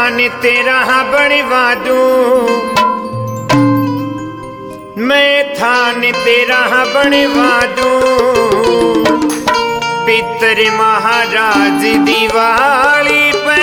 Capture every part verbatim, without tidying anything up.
थान तेरा बनवा दूं, मैं थान तेरा बनवा दूं। पितर महाराज दिवाली पे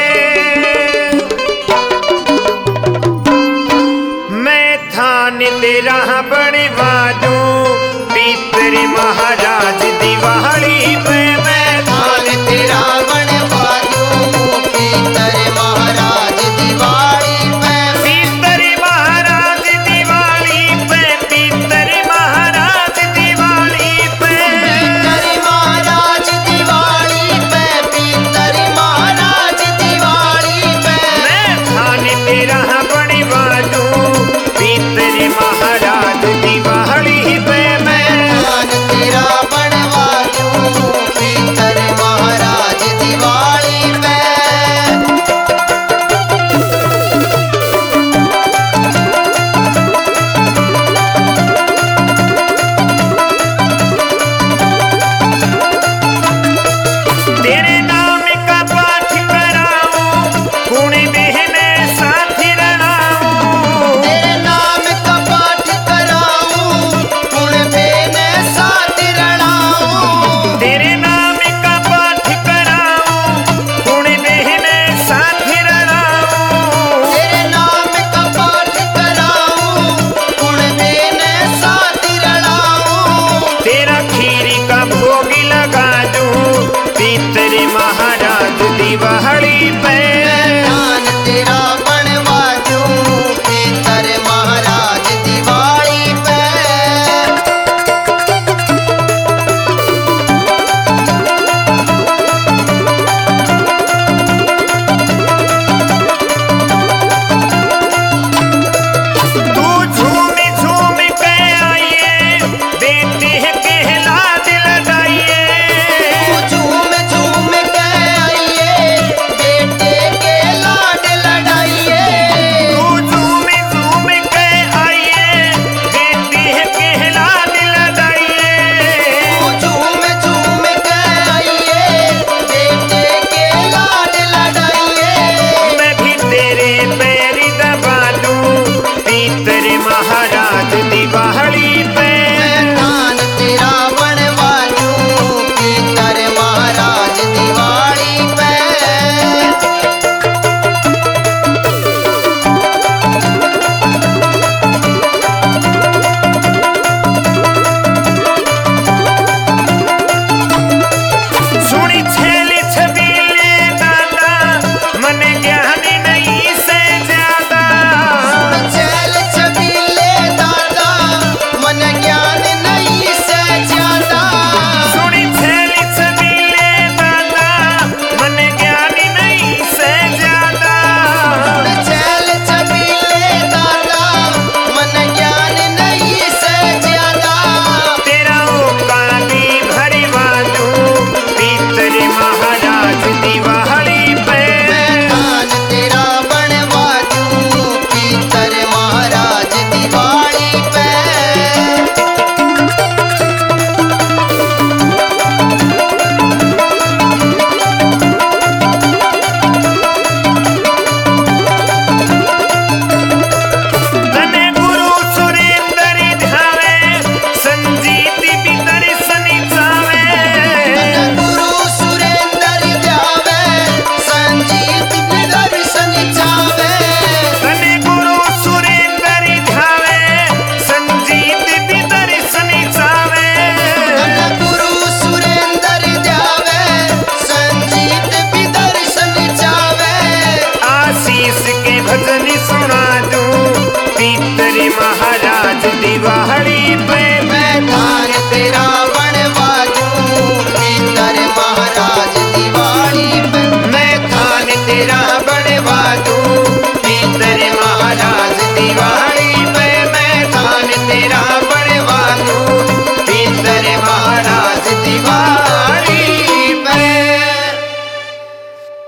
मैं थान तेरा बनवा दूं। पितर महाराज दिवाली पे मैं थान तेरा बनवा दूं। पितर महाराज दिवाली पे पितर महाराज दिवाली पे पितर महाराज दिवाली पे पितर महाराज दिवाली पे पितर महाराज दिवाली पे मैं थान तेरा बनवा दूं। पितर महाराज दिवाली पे मैं थान तेरा बनवा दूं। पितर महाराज दिवाली पे तेरे नाम का पाठ कराऊं, कुणी बहने साथी रलाऊं। तेरे नाम का पाठ कराऊं, गुण बेने साथ रलाऊं। तेरे नाम का पाठ कराऊं, कुणी बहने साथी रलाऊं। तेरे नाम का पाठ कराऊं, गुण बेने साथ रलाऊं। तेरा खीर का भोग लगा दूं। पितर महाराज दिवाली पे थान तेरा बनवा दूं। पितर महाराज दिवाली पे तू झूम झूम के आइए, बेटे के लाड लगाइए। झूम झूम के आइए, बेटे के लाड लड़ाइए। तू झूम झूम के आइए, बेटे के लाड लगाइए। झूम झूम के आइए, बेटे के लाड लड़ाइए। मैं भी तेरे पैर दबा दूं। पितर महाराज दिवाली पे थान तेरा बनवा दूं। पितर महाराज दिवाली पे सुनी छेली छबीले दादा, मन ज्ञानी नहीं से ज्यादा। चल छबीले दादा, मन ज्ञान नहीं से ज्यादा। सुनी छेली छबीले दादा, मन ज्ञानी नहीं से ज्यादा। चल छबीले दादा, मन ज्ञान नहीं से ज्यादा। तेरा औकाती भरवा दूं। पितर महाराज दिवाली पे थान तेरा बनवा दूं। पितर महाराज दिवाली पे तने गुरु सुरेंद्र ध्यावे, संजीत भी दर्शन चावे। गुरु सुरेंद्र जावे, संजीत भी दर्शन चावे। तने गुरु सुरेंद्र ध्यावे, संजीत भी दर्शन चावे। गुरु सुरेंद्र जावे, संजीत भी दर्शन चावे। आशीष के भजन सुना दूं। पितर महाराज दिवाली पे मैं थान तेरा बनवा दूं। पितर महाराज दिवाली पे मैं थान तेरा बनवा दूं। पितर महाराज दिवाली